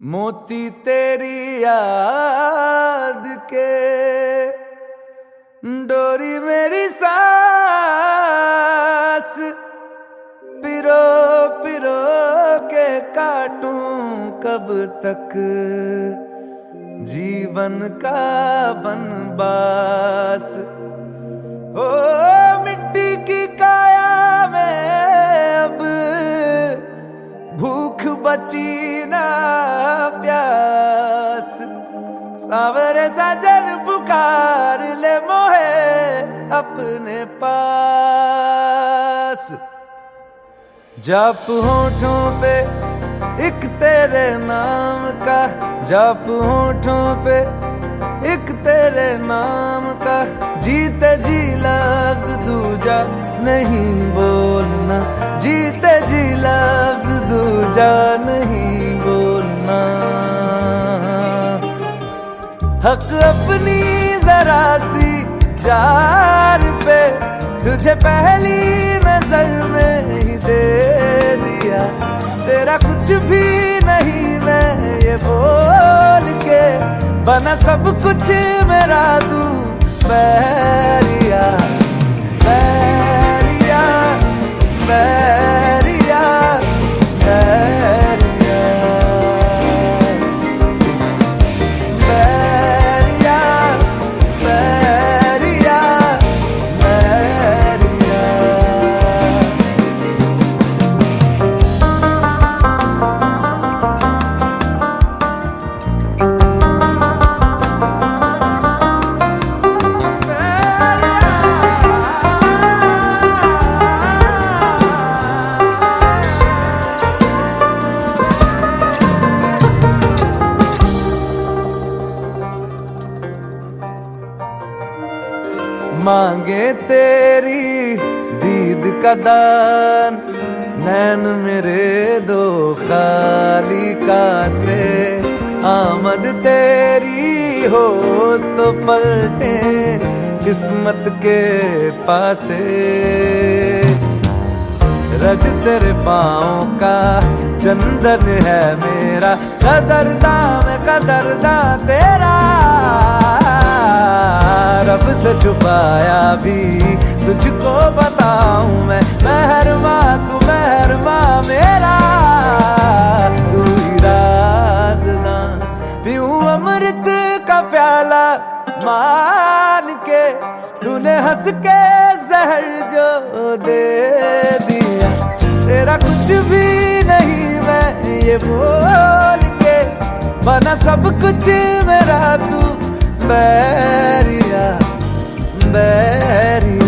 मोती तेरी याद के डोरी मेरी सांस पिरो पिरो के काटूं कब तक जीवन का बनबास। ओ मिट्टी की काया में अब भूख बची ना प्यास। सावरे सजन पुकार ले मोहे अपने पास। जाप होठों पे एक तेरे नाम का, जाप होठों पे एक तेरे नाम का। जीते जी लफ्ज दूजा नहीं बोलना, जीते जी लफ्ज दूजा नहीं बोलना। हक अपनी जरा सी जार पे तुझे पहली नजर में ही दे दिया। तेरा कुछ भी नहीं मैं ये बोल के, बना सब कुछ मेरा तू बैरिया बैरिया बैरिया बैरिया बैरिया बैरिया बैरिया। मांगे तेरी दीद का दान नैन मेरे दो खाली कासे। आमद तेरी हो तो पलटे किस्मत के पासे। रज तेरे पाँव का चंदन है मेरा, कदरदा मैं कदरदा तेरा। रब से छुपाया भी तुझको बताऊं मैं, मेहरमा तू मेहरमा मेरा। तू ही राज़दां पीऊं अमृत का प्याला मान के। तूने हंस के जहर जो दे दिया। तेरा कुछ भी नहीं मैं ये बोल के, बना सब कुछ मेरा तू बैरिया बैरिया।